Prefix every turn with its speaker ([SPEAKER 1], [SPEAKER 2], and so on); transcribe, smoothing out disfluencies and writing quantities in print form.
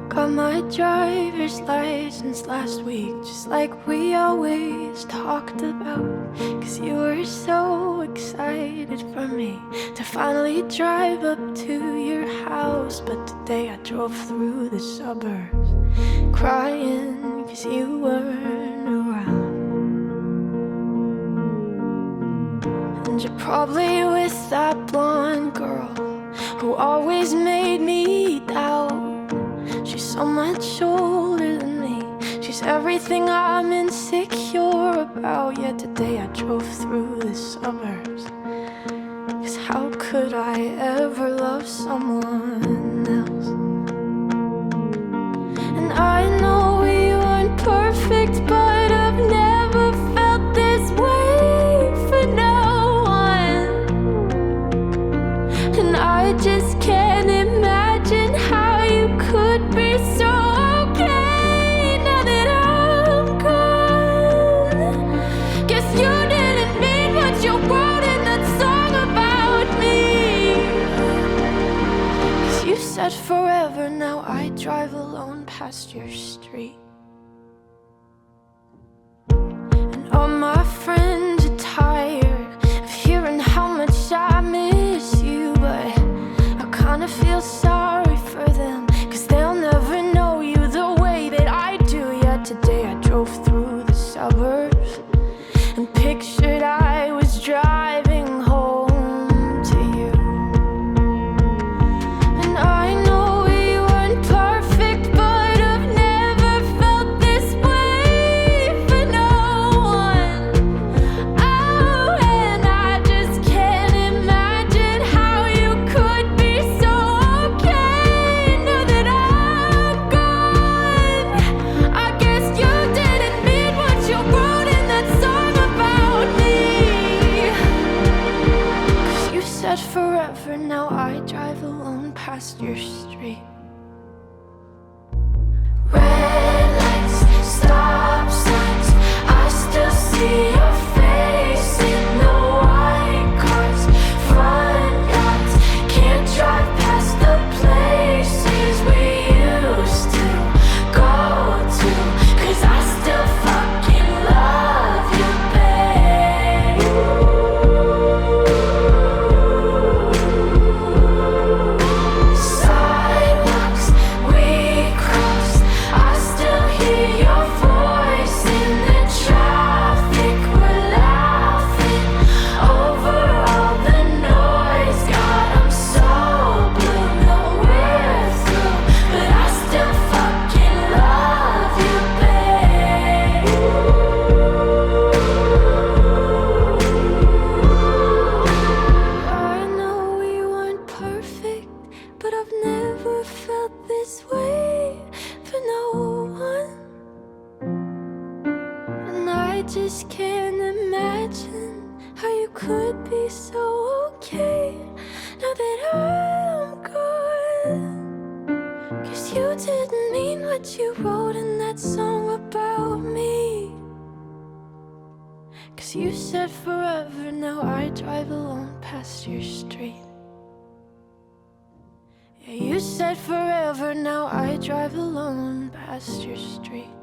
[SPEAKER 1] Got my driver's license last week, just like we always talked about. Cause you were so excited for me to finally drive up to your house. But today I drove through the suburbs crying cause you weren't around. And you're probably with that blonde girl who always made me doubt. She's so much older than me, she's everything I'm insecure about. Yet today I drove through the suburbs, cause how could I ever love someone else? And I know we weren't perfect, but I've never felt this way for no one. And I just can't imagine how you could be so okay now that I'm gone. Guess you didn't mean what you wrote in that song about me. Cause you said forever, now I drive alone past your street. And all my friends are tired of hearing how much I miss you, but I kinda feel sorry for them, cause they'll never know you the way that I do. Yet today I drove through the suburbs and pictured I was driving home to you. And I know we weren't perfect, but I've never felt this way for no one. Oh, and I just can't imagine how you could be so okay now that I'm gone. I guess you didn't mean what you wrote in that song about me. Cause you said forever, now I drive alone past your street. Red lights, stop signs, I still see your face in the white cars, front yards. Can't drive past the places we used to go to, cause I still fucking love you, babe. Sidewalks we crossed, I still hear your voice in the traffic. We're laughing over all the noise. God, I'm so blue, no we're through, but I still fucking love you, babe. I know we weren't perfect, but I've never felt this way for no one. And I just can't imagine how you could be so okay now that I'm gone. Cause you didn't mean what you wrote in that song about me. Cause you said forever, now I drive alone past your street. Yeah, you said forever, now I drive alone past your street.